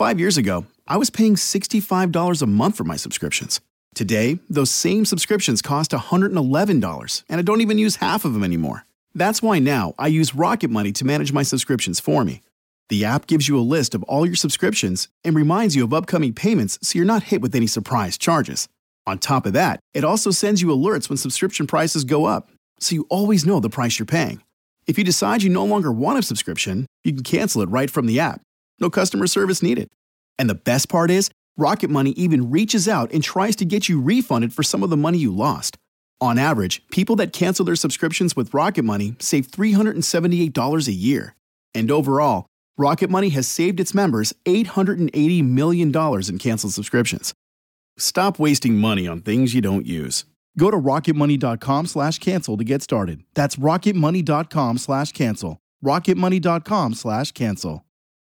5 years ago, I was paying $65 a month for my subscriptions. Today, those same subscriptions cost $111, and I don't even use half of them anymore. That's why now I use Rocket Money to manage my subscriptions for me. The app gives you a list of all your subscriptions and reminds you of upcoming payments so you're not hit with any surprise charges. On top of that, it also sends you alerts when subscription prices go up, so you always know the price you're paying. If you decide you no longer want a subscription, you can cancel it right from the app. No customer service needed. And the best part is, Rocket Money even reaches out and tries to get you refunded for some of the money you lost. On average, people that cancel their subscriptions with Rocket Money save $378 a year. And overall, Rocket Money has saved its members $880 million in canceled subscriptions. Stop wasting money on things you don't use. Go to rocketmoney.com/cancel to get started. That's rocketmoney.com/cancel. rocketmoney.com/cancel.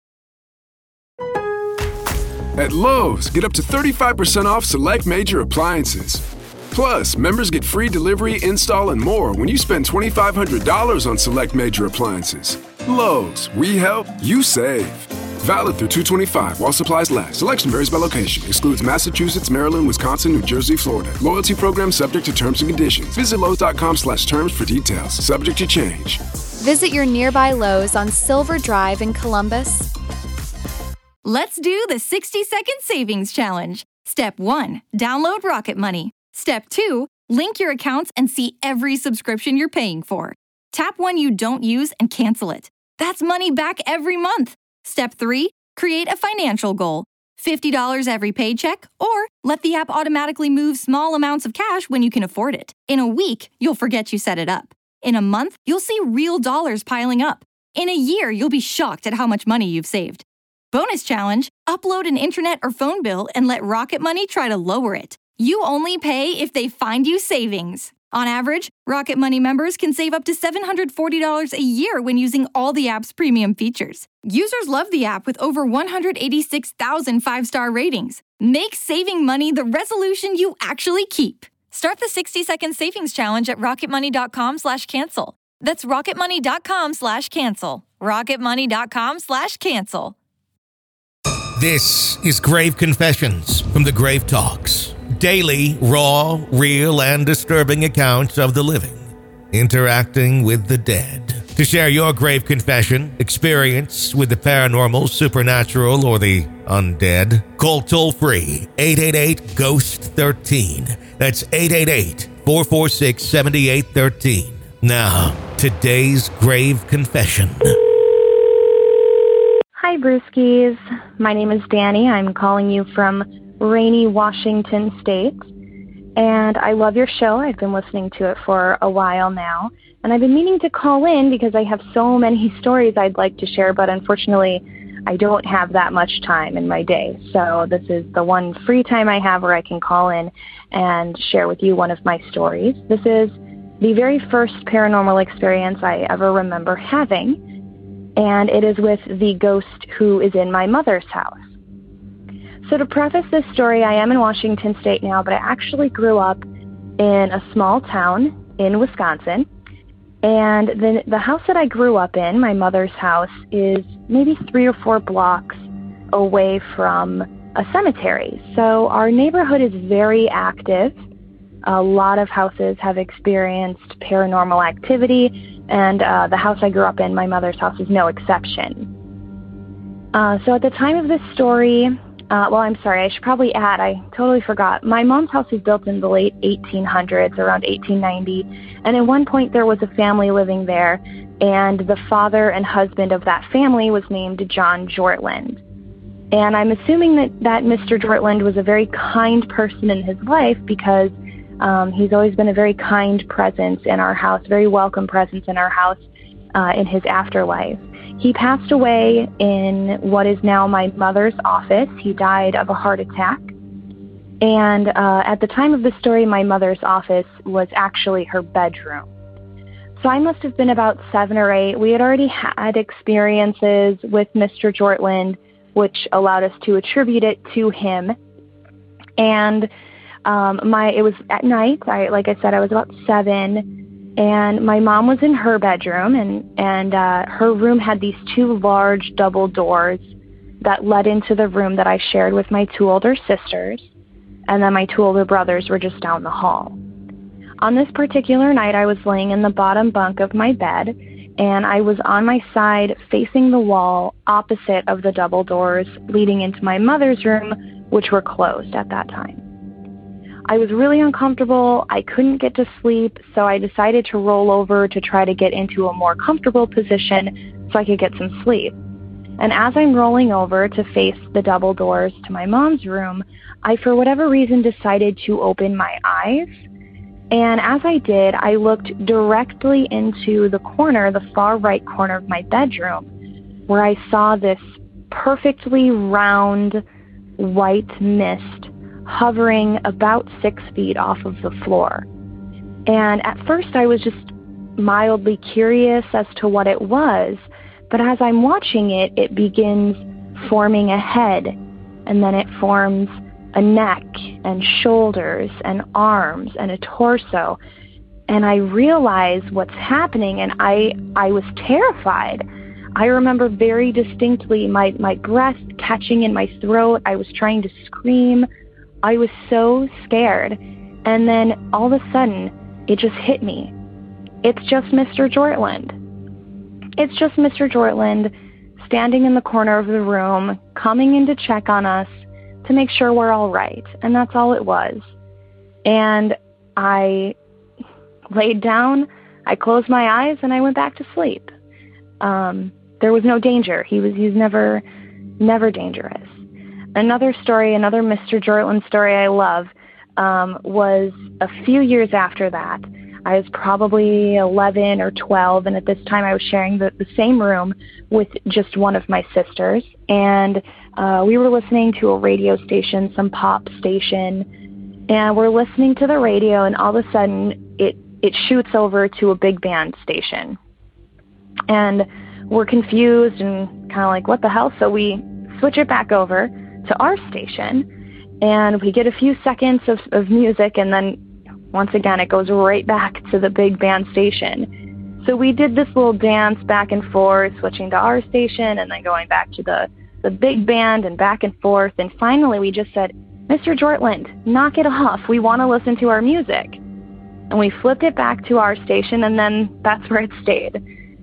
At Lowe's, get up to 35% off select major appliances. Plus, members get free delivery, install, and more when you spend $2,500 on select major appliances. Lowe's, we help, you save. Valid through 2/25 while supplies last. Selection varies by location. Excludes Massachusetts, Maryland, Wisconsin, New Jersey, Florida. Loyalty program subject to terms and conditions. Visit Lowe's.com/terms for details. Subject to change. Visit your nearby Lowe's on Silver Drive in Columbus. Let's do the 60-second savings challenge. Step 1, download Rocket Money. Step 2, link your accounts and see every subscription you're paying for. Tap one you don't use and cancel it. That's money back every month. Step 3, create a financial goal. $50 every paycheck, or let the app automatically move small amounts of cash when you can afford it. In a week, you'll forget you set it up. In a month, you'll see real dollars piling up. In a year, you'll be shocked at how much money you've saved. Bonus challenge, upload an internet or phone bill and let Rocket Money try to lower it. You only pay if they find you savings. On average, Rocket Money members can save up to $740 a year when using all the app's premium features. Users love the app with over 186,000 five-star ratings. Make saving money the resolution you actually keep. Start the 60-second savings challenge at rocketmoney.com/cancel. That's rocketmoney.com/cancel. rocketmoney.com/cancel. This is Grave Confessions from the Grave Talks. Daily, raw, real, and disturbing accounts of the living interacting with the dead. To share your grave confession, experience with the paranormal, supernatural, or the undead, call toll-free 888-GHOST-13. That's 888-446-7813. Now, today's grave confession. Hi, Brewskis. My name is Danny. I'm calling you from rainy Washington State, and I love your show. I've been listening to it for a while now, and I've been meaning to call in because I have so many stories I'd like to share, but unfortunately, I don't have that much time in my day. So this is the one free time I have where I can call in and share with you one of my stories. This is the very first paranormal experience I ever remember having, and it is with the ghost who is in my mother's house. So to preface this story, I am in Washington State now, but I actually grew up in a small town in Wisconsin. And the house that I grew up in, my mother's house, is maybe 3 or 4 blocks away from a cemetery. So our neighborhood is very active. A lot of houses have experienced paranormal activity, and the house I grew up in, my mother's house, is no exception. So at the time of this story, I should probably add, I totally forgot. My mom's house was built in the late 1800s, around 1890, and at one point there was a family living there, and the father and husband of that family was named John Jortland. And I'm assuming that Mr. Jortland was a very kind person in his life because he's always been a very kind presence in our house, very welcome presence in our house in his afterlife. He passed away in what is now my mother's office. He died of a heart attack. And at the time of the story, my mother's office was actually her bedroom. So I must have been about 7 or 8. We had already had experiences with Mr. Jortland, which allowed us to attribute it to him. And it was at night. Like I said, I was about 7. And my mom was in her bedroom, and her room had these 2 large double doors that led into the room that I shared with my 2 older sisters, and then my 2 older brothers were just down the hall. On this particular night, I was laying in the bottom bunk of my bed, and I was on my side facing the wall opposite of the double doors leading into my mother's room, which were closed at that time. I was really uncomfortable. I couldn't get to sleep, so I decided to roll over to try to get into a more comfortable position so I could get some sleep. And as I'm rolling over to face the double doors to my mom's room, I, for whatever reason, decided to open my eyes. And as I did, I looked directly into the corner, the far right corner of my bedroom, where I saw this perfectly round white mist hovering about 6 feet off of the floor. And at first I was just mildly curious as to what it was, but as I'm watching it, it begins forming a head, and then it forms a neck and shoulders and arms and a torso. And I realize what's happening, and I was terrified. I remember very distinctly my breath catching in my throat. I was trying to scream. I was so scared. And then all of a sudden, it just hit me. It's just Mr. Jortland. It's just Mr. Jortland standing in the corner of the room, coming in to check on us to make sure we're all right. And that's all it was. And I laid down, I closed my eyes, and I went back to sleep. There was no danger. He's never dangerous. Another story, another Mr. Jortland story I love, was a few years after that. I was probably 11 or 12, and at this time I was sharing the same room with just one of my sisters. And we were listening to a radio station, some pop station, and we're listening to the radio, and all of a sudden it shoots over to a big band station. And we're confused and kind of like, what the hell? So we switch it back over to our station, and we get a few seconds of music, and then once again it goes right back to the big band station. So we did this little dance back and forth, switching to our station and then going back to the big band and back and forth, and finally we just said, Mr. Jortland, knock it off, we want to listen to our music. And we flipped it back to our station, and then that's where it stayed.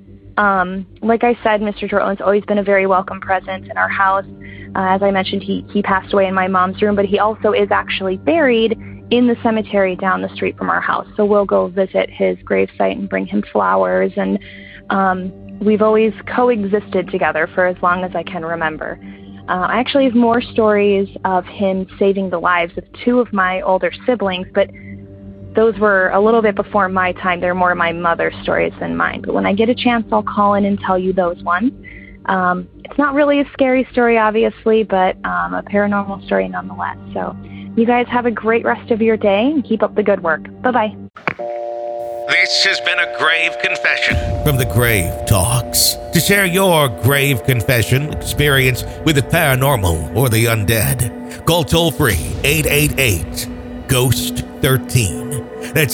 Like I said, Mr. Jortland's always been a very welcome presence in our house. As I mentioned, he passed away in my mom's room, but he also is actually buried in the cemetery down the street from our house. So we'll go visit his gravesite and bring him flowers. And we've always coexisted together for as long as I can remember. I actually have more stories of him saving the lives of 2 of my older siblings, but those were a little bit before my time. They're more my mother's stories than mine. But when I get a chance, I'll call in and tell you those ones. It's not really a scary story, obviously, but a paranormal story nonetheless. So you guys have a great rest of your day and keep up the good work. Bye-bye. This has been a grave confession from the Grave Talks. To share your grave confession experience with the paranormal or the undead, call toll-free 888-GHOST-13. That's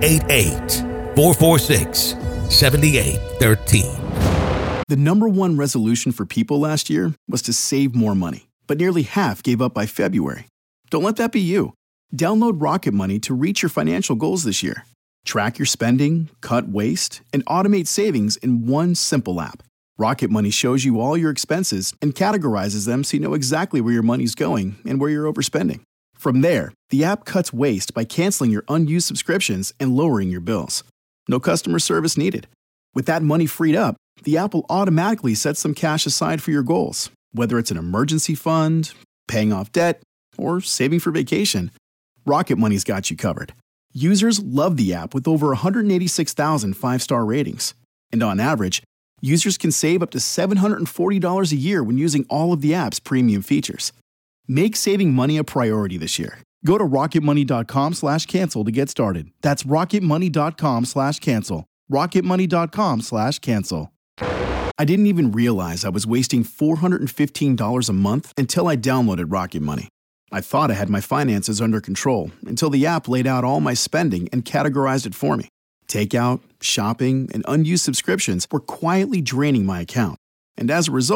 888-446-7813. The number one resolution for people last year was to save more money, but nearly half gave up by February. Don't let that be you. Download Rocket Money to reach your financial goals this year. Track your spending, cut waste, and automate savings in one simple app. Rocket Money shows you all your expenses and categorizes them so you know exactly where your money's going and where you're overspending. From there, the app cuts waste by canceling your unused subscriptions and lowering your bills. No customer service needed. With that money freed up, the app will automatically set some cash aside for your goals, whether it's an emergency fund, paying off debt, or saving for vacation. Rocket Money's got you covered. Users love the app with over 186,000 five-star ratings. And on average, users can save up to $740 a year when using all of the app's premium features. Make saving money a priority this year. Go to rocketmoney.com/cancel to get started. That's rocketmoney.com/cancel. rocketmoney.com/cancel. I didn't even realize I was wasting $415 a month until I downloaded Rocket Money. I thought I had my finances under control until the app laid out all my spending and categorized it for me. Takeout, shopping, and unused subscriptions were quietly draining my account. And as a result,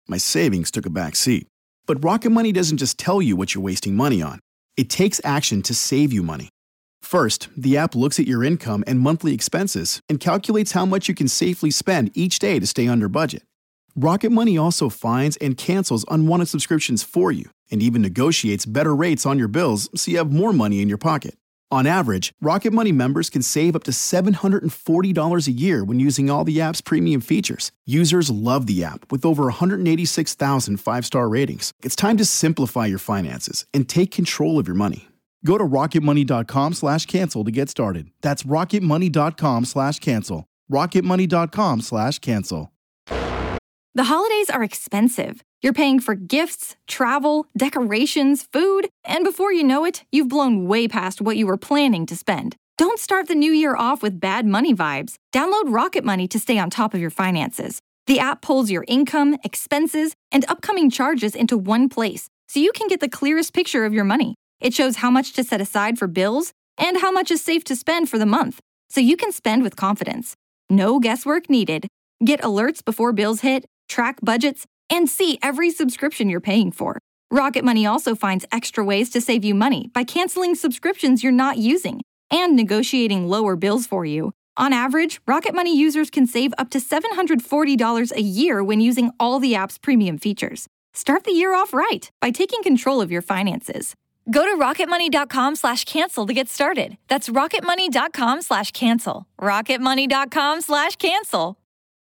My savings took a back seat. But Rocket Money doesn't just tell you what you're wasting money on. It takes action to save you money. First, the app looks at your income and monthly expenses and calculates how much you can safely spend each day to stay under budget. Rocket Money also finds and cancels unwanted subscriptions for you and even negotiates better rates on your bills so you have more money in your pocket. On average, Rocket Money members can save up to $740 a year when using all the app's premium features. Users love the app with over 186,000 five-star ratings. It's time to simplify your finances and take control of your money. Go to rocketmoney.com/cancel to get started. That's rocketmoney.com/cancel. rocketmoney.com/cancel. The holidays are expensive. You're paying for gifts, travel, decorations, food, and before you know it, you've blown way past what you were planning to spend. Don't start the new year off with bad money vibes. Download Rocket Money to stay on top of your finances. The app pulls your income, expenses, and upcoming charges into one place, so you can get the clearest picture of your money. It shows how much to set aside for bills and how much is safe to spend for the month, so you can spend with confidence. No guesswork needed. Get alerts before bills hit, track budgets, and see every subscription you're paying for. Rocket Money also finds extra ways to save you money by canceling subscriptions you're not using and negotiating lower bills for you. On average, Rocket Money users can save up to $740 a year when using all the app's premium features. Start the year off right by taking control of your finances. Go to rocketmoney.com/cancel to get started. That's rocketmoney.com/cancel. rocketmoney.com/cancel.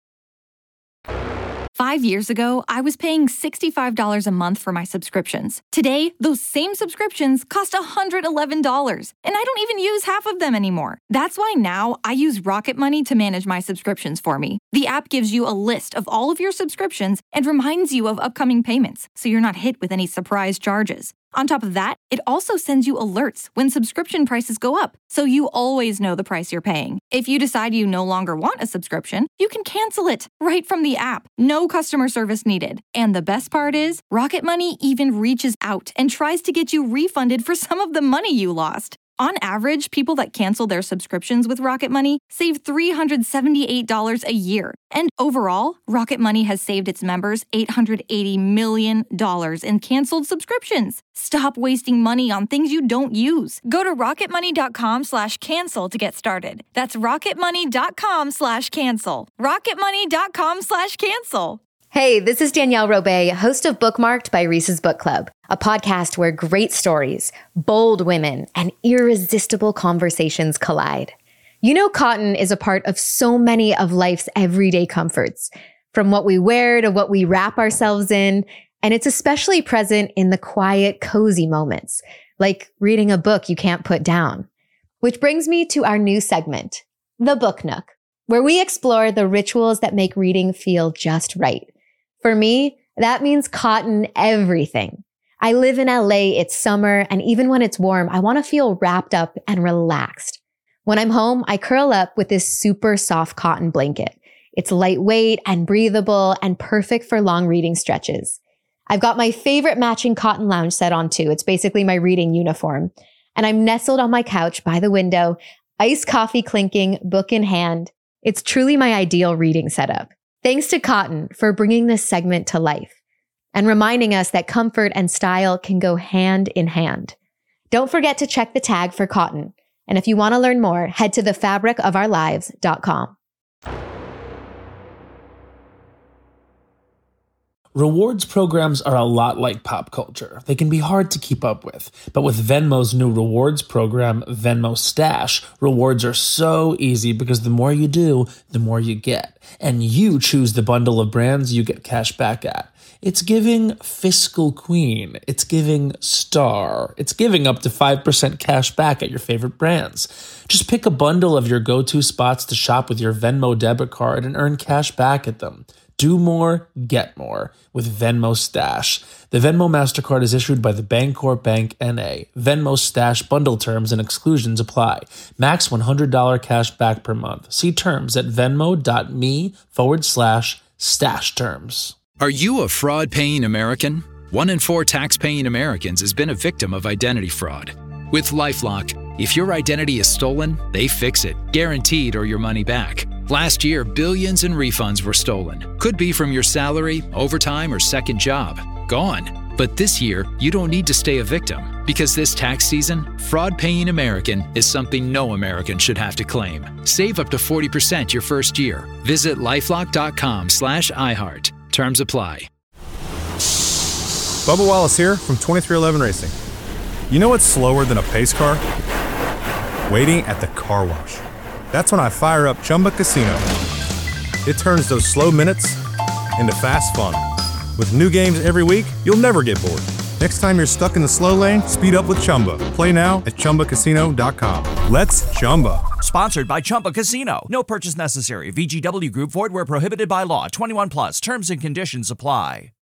5 years ago, I was paying $65 a month for my subscriptions. Today, those same subscriptions cost $111, and I don't even use half of them anymore. That's why now I use Rocket Money to manage my subscriptions for me. The app gives you a list of all of your subscriptions and reminds you of upcoming payments, so you're not hit with any surprise charges. On top of that, it also sends you alerts when subscription prices go up, so you always know the price you're paying. If you decide you no longer want a subscription, you can cancel it right from the app. No customer service needed. And the best part is, Rocket Money even reaches out and tries to get you refunded for some of the money you lost. On average, people that cancel their subscriptions with Rocket Money save $378 a year. And overall, Rocket Money has saved its members $880 million in canceled subscriptions. Stop wasting money on things you don't use. Go to rocketmoney.com/cancel to get started. That's rocketmoney.com/cancel. rocketmoney.com/cancel. Hey, this is Danielle Robay, host of Bookmarked by Reese's Book Club, a podcast where great stories, bold women, and irresistible conversations collide. You know, cotton is a part of so many of life's everyday comforts, from what we wear to what we wrap ourselves in, and it's especially present in the quiet, cozy moments, like reading a book you can't put down. Which brings me to our new segment, The Book Nook, where we explore the rituals that make reading feel just right. For me, that means cotton everything. I live in LA, it's summer, and even when it's warm, I want to feel wrapped up and relaxed. When I'm home, I curl up with this super soft cotton blanket. It's lightweight and breathable and perfect for long reading stretches. I've got my favorite matching cotton lounge set on too. It's basically my reading uniform. And I'm nestled on my couch by the window, iced coffee clinking, book in hand. It's truly my ideal reading setup. Thanks to Cotton for bringing this segment to life and reminding us that comfort and style can go hand in hand. Don't forget to check the tag for Cotton. And if you want to learn more, head to thefabricofourlives.com. Rewards programs are a lot like pop culture. They can be hard to keep up with. But with Venmo's new rewards program, Venmo Stash, rewards are so easy because the more you do, the more you get. And you choose the bundle of brands you get cash back at. It's giving Fiscal Queen. It's giving Star. It's giving up to 5% cash back at your favorite brands. Just pick a bundle of your go-to spots to shop with your Venmo debit card and earn cash back at them. Do more, get more with Venmo Stash. The Venmo MasterCard is issued by the Bancorp Bank N.A. Venmo Stash bundle terms and exclusions apply. Max $100 cash back per month. See terms at venmo.me/stash terms. Are you a fraud-paying American? 1 in 4 tax-paying Americans has been a victim of identity fraud. With LifeLock, if your identity is stolen, they fix it, guaranteed, or your money back. Last year, billions in refunds were stolen. Could be from your salary, overtime, or second job. Gone. But this year, you don't need to stay a victim, because this tax season, fraud-paying American is something no American should have to claim. Save up to 40% your first year. Visit LifeLock.com/iHeart. Terms apply. Bubba Wallace here from 2311 Racing. You know what's slower than a pace car? Waiting at the car wash. That's when I fire up Chumba Casino. It turns those slow minutes into fast fun. With new games every week, you'll never get bored. Next time you're stuck in the slow lane, speed up with Chumba. Play now at ChumbaCasino.com. Let's Chumba. Sponsored by Chumba Casino. No purchase necessary. VGW Group. Void where prohibited by law. 21 plus. Terms and conditions apply.